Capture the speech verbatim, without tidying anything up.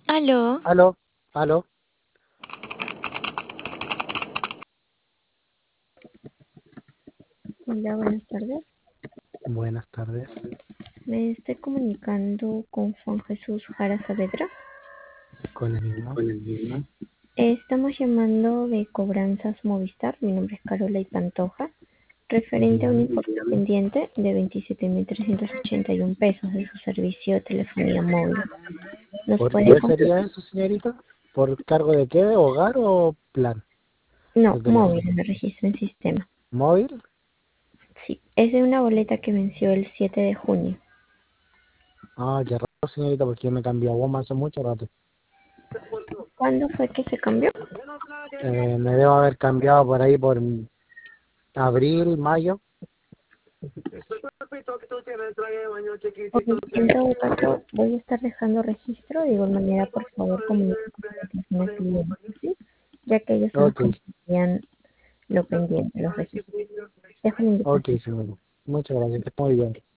Aló, Aló, aló, Hola, buenas tardes. buenas tardes. Me estoy comunicando con Juan Jesús Jara Saavedra. Con el mismo. Estamos llamando de Cobranzas Movistar. Mi nombre es Carola y Pantoja, referente a un Dígame. importe pendiente de veintisiete mil trescientos ochenta y uno pesos de su servicio de telefonía móvil. ¿Nos ¿Por puede qué confirmar? sería eso, señorita? ¿Por cargo de qué? ¿Hogar o plan No, de móvil, teléfono? me registro en sistema. ¿Móvil? Sí, es de una boleta que venció el siete de junio. Ah, qué raro, señorita, porque yo me cambié a Goma hace mucho rato. ¿Cuándo fue que se cambió? Eh, me debo haber cambiado por ahí por abril, mayo. Ok, en todo caso, voy a estar dejando registro. De igual manera, por favor, comuníquense con la atención al cliente, ¿sí? Ya que ellos son los Ok, que envían lo pendiente, los registros. Dejo la ok, invitación. señorita. Muchas gracias, que esté muy bien.